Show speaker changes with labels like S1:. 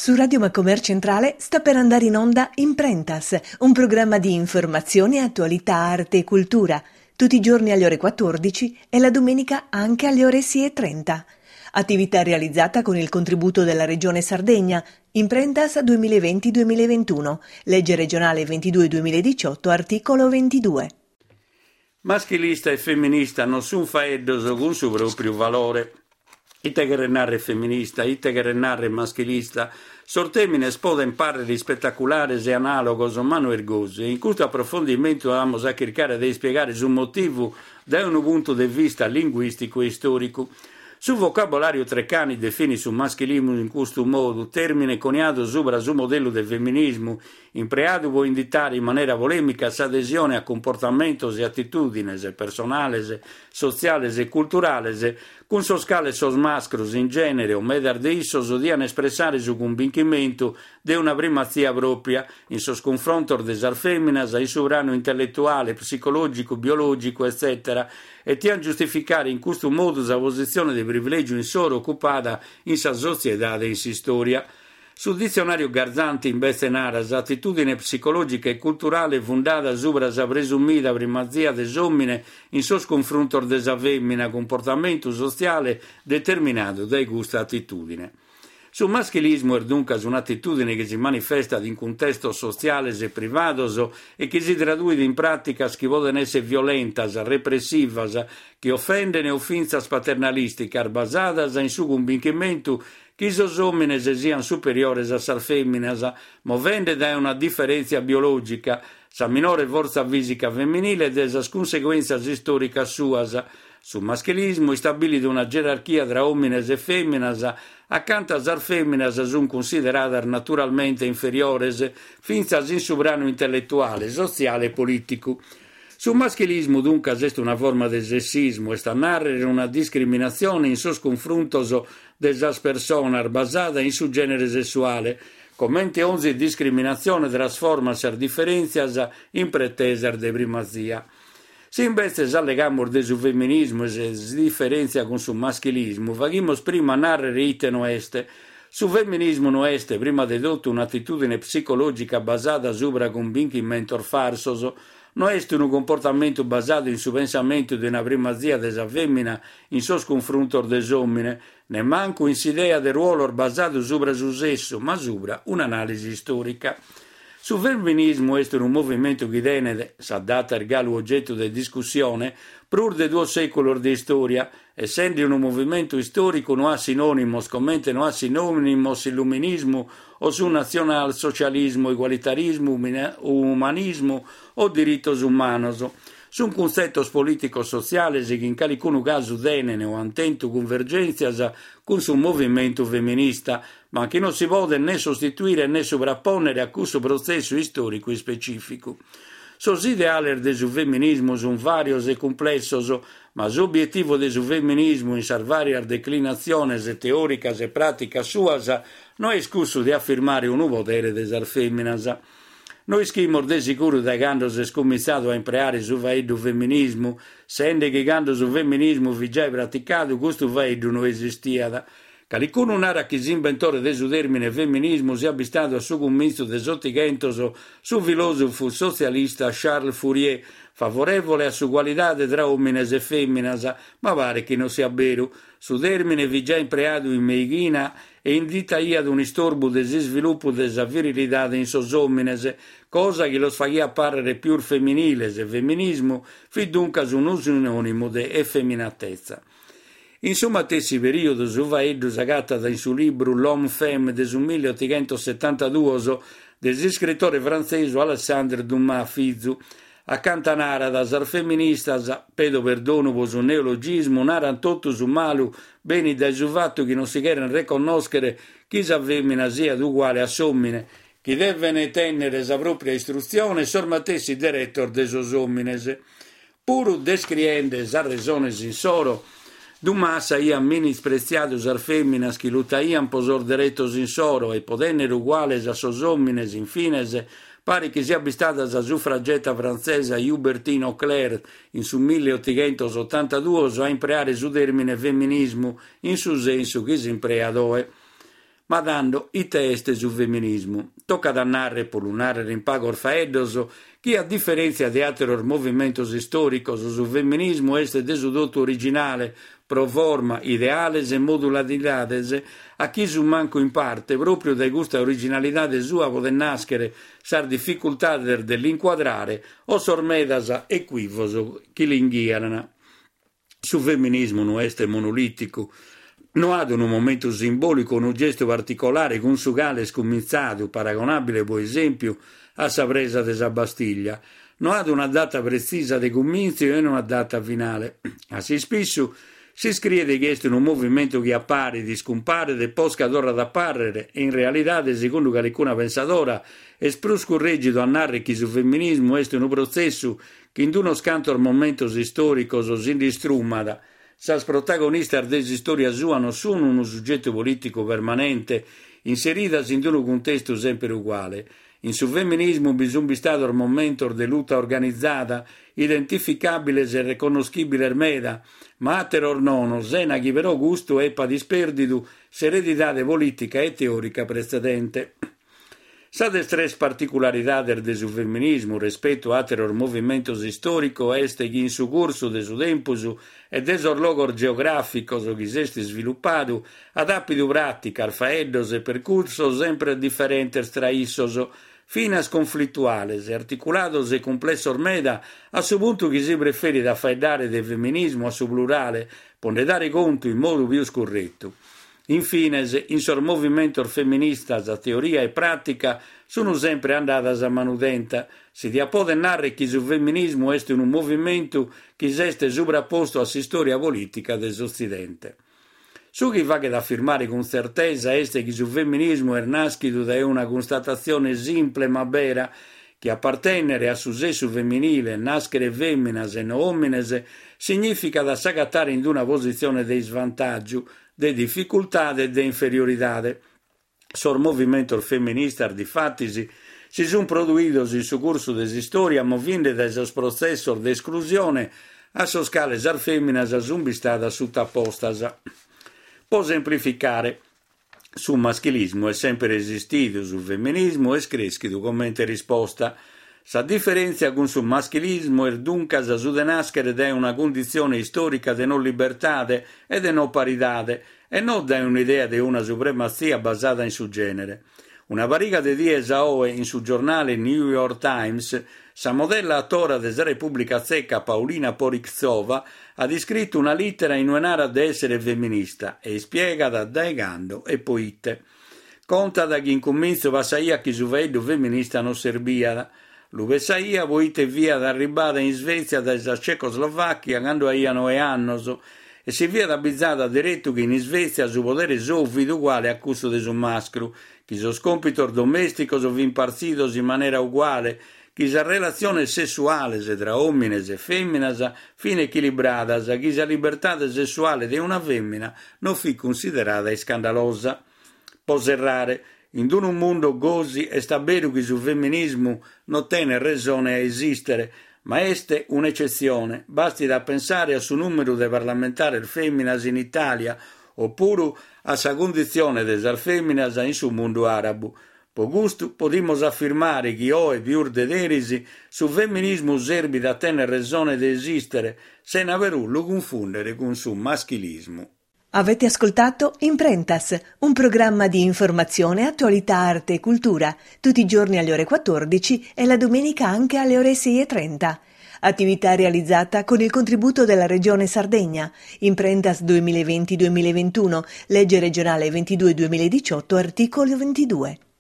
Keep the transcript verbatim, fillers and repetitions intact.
S1: Su Radio Macomer Centrale sta per andare in onda Imprentas, un programma di informazione, attualità, arte e cultura, tutti i giorni alle ore quattordici e la domenica anche alle ore sei e trenta. Attività realizzata con il contributo della Regione Sardegna, Imprentas duemilaventi duemilaventuno, legge regionale ventidue duemiladiciotto, articolo ventidue.
S2: Maschilista e femminista non sono faeddo con suo proprio valore. Ite che renare femminista, ite che renare maschilista, sortemine spoden parere di spettacolare e analogos mano ergosi. In questo approfondimento vamos a cercare di spiegare sul motivo da un punto di vista linguistico e storico. Su vocabolario Treccani defini su maschilismo in questo modo, termine coniato sopra su modello del femminismo, impreato può indicare in maniera polemica s'adesione a comportamentos e attitudines personales, sociales e culturales, con so scale sos mascros in genere o medar de issos odian espressare su convincimento de una primazia propria in sos confronto desar femminas ai su grano intellettuale, psicologico, biologico, eccetera, e tian giustificare in questo modo la posizione di privilegio in solo occupata in sa società e in si storia. Sul dizionario Garzanti in Bestenaras, attitudine psicologica e culturale fondata sopra sa presumida primazia des uomine in sos confronto desa femmina, comportamento sociale determinato dai gusti attitudine. Sul maschilismo è dunque un'attitudine che si manifesta in contesto sociale e privato e che si traduce in praticas che vogliono essere violentas, repressivas, che offendono e offensas paternalisticas basadas in su convincimento che i uomini siano superiori a sar femminas, movendo da una differenza biologica, sa minore forza fisica femminile e delle conseguenze storiche suas. Sul maschilismo stabilito una gerarchia tra uomini e femminas, accanto a sar femminas sono considerate naturalmente inferiori, finza in sovrano intellettuale, sociale e politico. Sul maschilismo dunque esiste una forma di sessismo e sta a narrare una discriminazione in sos confrontos desas personas basata in su genere sessuale, commente ogni discriminazione trasforma ser differenzias in preteser de primazia. Se invece allegamos de su femminismo e si differenzia con su maschilismo, faghimos prima narrare ite no este. Su femminismo no este, prima di tutto, un'attitudine psicologica basata sopra convincimento falsos, non è un comportamento basato in su pensamento di una primazia della femmina in sos confronto des uomini, ne manco in s'idea del ruolo basato sopra su sesso, ma sopra un'analisi storica. Su femminismo è un movimento che tiene, sa data il galo oggetto di discussione, pur de due secoli di storia, essendo un movimento storico non ha sinonimos, come non ha sinonimos illuminismo o su nazionalsocialismo, egualitarismo, umanismo o diritos humanos. Sono concettos politicos sociales che in qualcuno caso tenen o antento convergenzias con su movimento femminista, ma che non si può né sostituire né sovrapponere a questo processo storico specifico. Sos ideales de su femminismo sono varios e complessos, ma l'obiettivo de su femminismo in sar varias declinaciones teóricas e práticas suas non è escuso di affermare un potere de sar femminas. Noi schimos de sicuro da quando si è scominciato a impreare su vaeddo femminismo, sende che quando su femminismo vi già praticato, questo vaeddo non esistia. Qualcuno narra che l'inventore del su termine femminismo sia stato a suo comienzo des otticentos su filosofo socialista Charles Fourier, favorevole a su qualità tra uomini e femminas, ma pare che non sia vero. Su termine vi già impreato in Meigina e indita ad un istorbo del sviluppo della virilità in sos uomines, cosa che lo faghia apparere più femminile, e femminismo fi dunque un sinonimo di effeminatezza. In suo stesso periodo, su vaeddo sagatta in suo libro L'Homme Femme del milleottocentosettantadue del scrittore francese Alexandre Dumas Fizu, accanto nara da sar femministas, pedo perdono per su neologismo, naran tutto su malu, beni da su fatto che non si quieren riconoscere chi sa femmina sia uguale a sommine, chi deve tenere sa propria istruzione, sormatessi direttor de sos homines. Pur descriende sa razones in soro, Dumas ia menispreziato sar femminas che lutaian posor direttos in soro e podennere uguales a sos homines infines, pare che sia stata la suffragetta francese Hubertine Auclair in su milleottocentosettantadue a impreare su termine femminismo in su senso che si imprea doe. ma dando i teste sul femminismo. Tocca da narrare per un narrare in pagor faedoso che a differenza di altri movimientos históricos sul femminismo este desudotto originale pro forma, ideales e modularidades a chi su manco in parte proprio dai gusta originalità de sua può nascere sar difficoltà dell'inquadrare o sormedas equivoso chi l'inghiarana. Su femminismo non est monolitico, non ha un momento simbolico, un gesto particolare consugale scomizzato, paragonabile per esempio a sa presa de sa Bastiglia, non ha una data precisa di cominzio e una data finale. Assì spesso si scrive che è un movimento che appare, di scompare, e poi scadora da apparere, e in realtà, secondo qualcuna pensadora, è sprusco regido a narrare che sul femminismo è un processo che in uno scanto momento storico si distrumada. Sas protagonistas della storia sua non sono un soggetto politico permanente, inseridas in un contesto sempre uguale. In su femminismo bisogna stato un momento di lotta organizzata, identificabile e riconoscibile ermeda, ma a terror nono, sena chi però gusto e pa disperditu, seredità politica e teorica precedente. Sa de tres particularidades de su femminismo rispetto a terror movimientos storico este che in su curso de su tempus e de su logor geograficos che s'esti sviluppato ad apidu pratica, faeddos e percursos sempre differentes tra issos, finas conflittuales, articulados e complessos meda, a su punto che si preferi da faedare del femminismo a su plurale, ponde dare conto in modo più scorretto. Infine, in sor movimento femminista, a teoria e pratica, sono sempre andadas a manudenta. Si dia pode narrare che il femminismo è un movimento che è sovrapposto alla storia politica dell'Occidente. Su chi va che da affermare con certezza è che il femminismo è nascido da una constatazione simple ma vera, che appartenere a su sesso femminile, nascere femminas e non homines, significa da sagattare in una posizione di svantaggio, de difficoltà e de inferiorità. Sor movimento femminista di fatti si, si sono produidos in su corso de storia movendo da esos processos de esclusione a so scale ar femminas sono bistada sottopostas. Può semplificare, su maschilismo è sempre esistito, sul femminismo è cresciuto come risposta. Sa differenza con sul maschilismo è dunque su de nascere da una condizione storica di non libertà e di non parità e non da un'idea di una supremazia basata in su genere. Una variga di dies a oe in su giornale New York Times, sa modella attora della Repubblica Ceca Paulina Poriktsova ha descritto una lettera in un'ara di essere femminista e spiegata da Egando e Poitte. Conta da chi in comincio va saia che su vedo femminista non servia. L'Uvesaia poite via d'arribata in Svezia da Cecoslovacchia quando avevano e annos e si via da bizzata diretto che in Svezia su potere soffido uguale a questo di su mascro, che so scompito domestico so impartidos in maniera uguale, che sa relazione sessuale tra uomini e femminas fine equilibradas, che sa libertà sessuale di una femmina non fu considerata scandalosa. Può errare. In un mondo così è vero che sul femminismo non tiene ragione a esistere, ma è un'eccezione. Basti da pensare a su numero di parlamentari femminas in Italia, oppure a sa condizione delle femminas in su mondo arabo. Per gusto, possiamo affermare che oggi più de derisi sul femminismo serve da tenere ragione di esistere, senza averlo confondere con su maschilismo.
S1: Avete ascoltato Imprentas, un programma di informazione, attualità, arte e cultura, tutti i giorni alle ore quattordici e la domenica anche alle ore sei e trenta. Attività realizzata con il contributo della Regione Sardegna. Imprentas duemilaventi duemilaventuno, legge regionale ventidue duemiladiciotto, articolo ventidue.